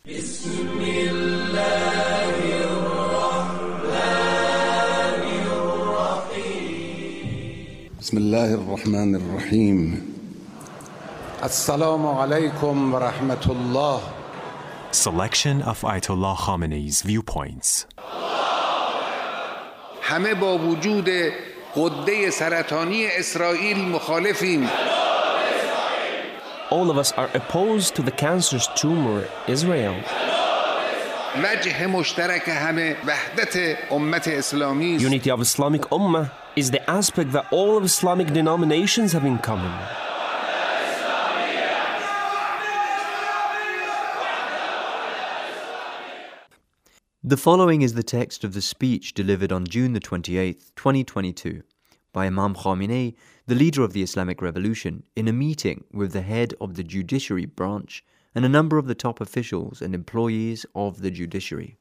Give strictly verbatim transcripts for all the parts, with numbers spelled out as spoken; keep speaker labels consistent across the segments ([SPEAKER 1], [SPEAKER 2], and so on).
[SPEAKER 1] بسم الله الرحمن الرحیم. السلام علیکم و رحمت الله.
[SPEAKER 2] Selection of Ayatollah Khamenei's viewpoints.
[SPEAKER 1] همه با وجود غده سرطانی اسرائیل مخالفیم.
[SPEAKER 3] All of us are opposed to the cancerous tumor Israel.
[SPEAKER 1] وجه مشترک همه وحدت امت اسلامی است.
[SPEAKER 3] Unity of Islamic Ummah is the aspect that all of Islamic denominations have in common.
[SPEAKER 4] The following is the text of the speech delivered on June the twenty-eighth, twenty twenty-two, by Imam Khamenei, the leader of the Islamic Revolution, in a meeting with the head of the judiciary branch and a number of the top officials and employees of the judiciary.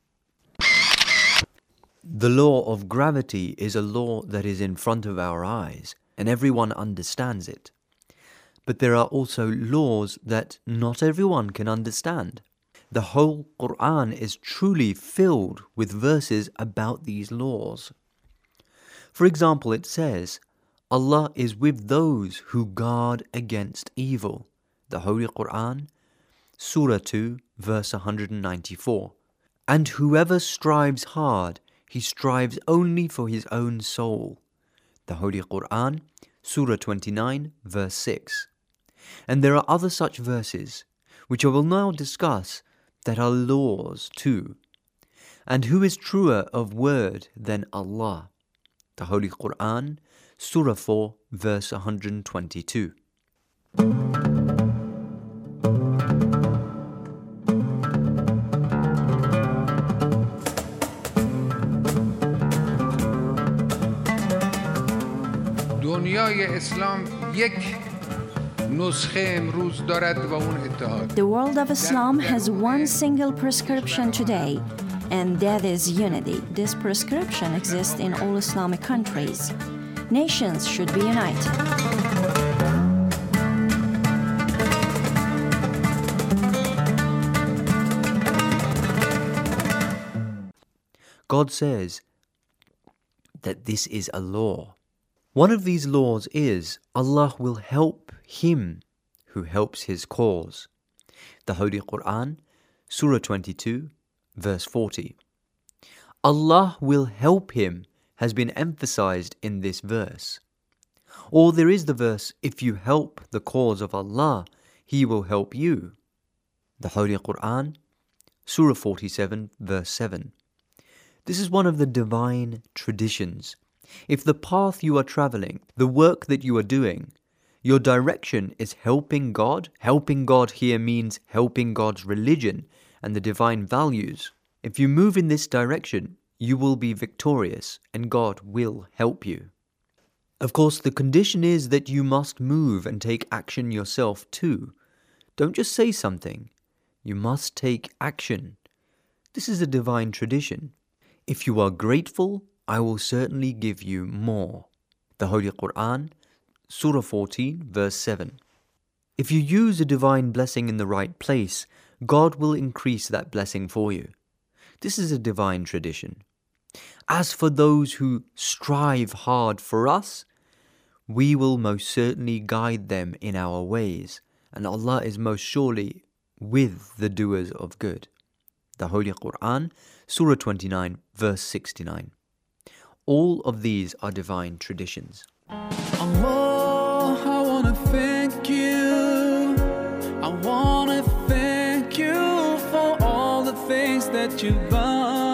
[SPEAKER 4] The law of gravity is a law that is in front of our eyes, and everyone understands it. But there are also laws that not everyone can understand. The whole Quran is truly filled with verses about these laws. For example, it says, Allah is with those who guard against evil. The Holy Quran, Surah two, verse one hundred ninety-four. And whoever strives hard, he strives only for his own soul. The Holy Quran, Surah twenty-nine, verse six. And there are other such verses, which I will now discuss, that are laws too. And who is truer of word than Allah? The Holy Quran, Surah four, verse one hundred twenty-two.
[SPEAKER 1] دنیای اسلام یک نسخه امروز دارد و اون اتحاد.
[SPEAKER 5] The world of Islam has one single prescription today, and that is unity. This prescription exists in all Islamic countries. Nations should be united.
[SPEAKER 4] God says that this is a law. One of these laws is Allah will help him who helps his cause. The Holy Quran, Surah twenty-two, verse forty. Allah will help him has been emphasized in this verse. Or there is the verse, if you help the cause of Allah, He will help you. The Holy Quran, Surah forty-seven, verse seven. This is one of the divine traditions. If the path you are traveling, the work that you are doing, your direction is helping God, helping God here means helping God's religion and the divine values. If you move in this direction, you will be victorious and God will help you. Of course, the condition is that you must move and take action yourself too. Don't just say something. You must take action. This is a divine tradition. If you are grateful, I will certainly give you more. The Holy Quran, Surah fourteen, verse seven. If you use a divine blessing in the right place, God will increase that blessing for you. This is a divine tradition. As for those who strive hard for us, we will most certainly guide them in our ways, and Allah is most surely with the doers of good. The Holy Quran, Surah twenty-nine, verse sixty-nine. All of these are divine traditions.
[SPEAKER 6] Allah, I want to thank you. I want to thank you for all the things that you've done.